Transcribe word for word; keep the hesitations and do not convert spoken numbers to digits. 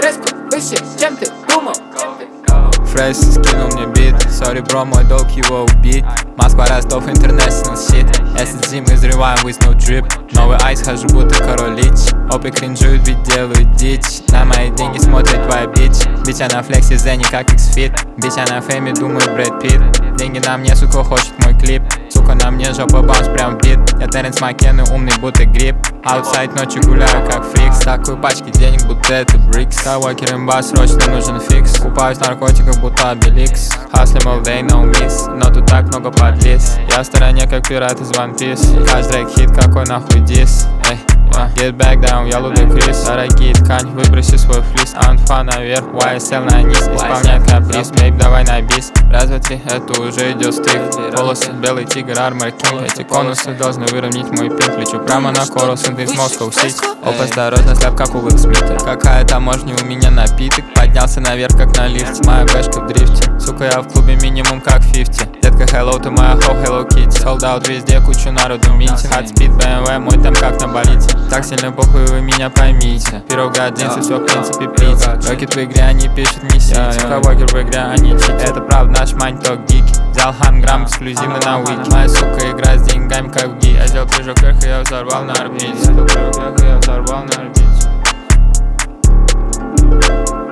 резко выше, чем ты думал. Фрейс скинул мне бит, сори, бро, мой долг его убить. Москва, Ростов, International shit. эс эс джи мы взрываем with no drip. Новый айс, хожу будто король лич. Опи кринжуют, ведь делают дичь. На мои деньги смотрит твоя бич. Бич, она флекси, зени как X-Fit. Бич, она фейме, думает Брэд Питт. Деньги на мне, сука, хочет мой клип. Сука, на мне жопа баунс, прям бит. Я Теренс Маккены, умный, будто гриб. Аутсайд ночью гуляю, как фрикс. Такую пачки денег, будто это брикс. Кавокер имба, срочно нужен фикс. Купаюсь в наркотиках, будто Обеликс. Хаслим all day, no miss. Но тут так много подлиз. Я в стороне, как пират из One Piece. Каждый хит, какой нахуй дис. Эй, uh, get back down, я Ludacris. Дорогие ткань, выброси свой флис. Анфа наверх, уай эс эл на низ. Исполняет каприз, бейб, давай на бис. Раз, два, три, это уже идет стык. Волосы, белый тигр, армор кинг. Эти конусы должны выровнять мой пинг. Лечу прямо на корус, инт из Москва сить. Оп, осторожно, сляп, как у Уилл Смита. Какая таможня, у меня напиток. Поднялся наверх, как на лифте. Моя бэшка в дрифте. Сука, я в клубе минимум как фифти. Детка, hello, ты моя хоу, hello kitty. Sold out везде, кучу народу минти. Hot speed, бэ эм вэ, мой темп как на болите. Так сильно похуй, вы меня поймите. Пирога, джинсы, все в принципе пить. Рокет в игре, они пишут не сить. Кавокер в игре, они чит. Это правда, наш майнток гики. Взял ханграмм эксклюзивно на вики. Моя сука играет с деньгами как в ги. Я сделал прыжок вверх, и я взорвал на орбите. Я сделал прыжок вверх, и я взорвал на орбите.